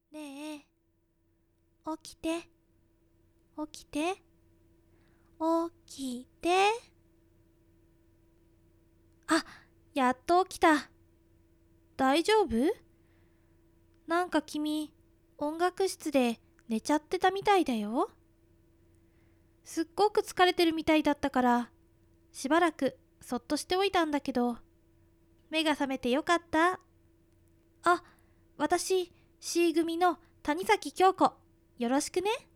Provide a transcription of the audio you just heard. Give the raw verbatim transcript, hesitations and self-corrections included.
ねえ、起きて、起きて、起きて。あ、やっと起きた。大丈夫？なんか君、音楽室で寝ちゃってたみたいだよ。すっごく疲れてるみたいだったから、しばらくそっとしておいたんだけど、目が覚めてよかった。あ、私、C 組の谷崎京子。よろしくね。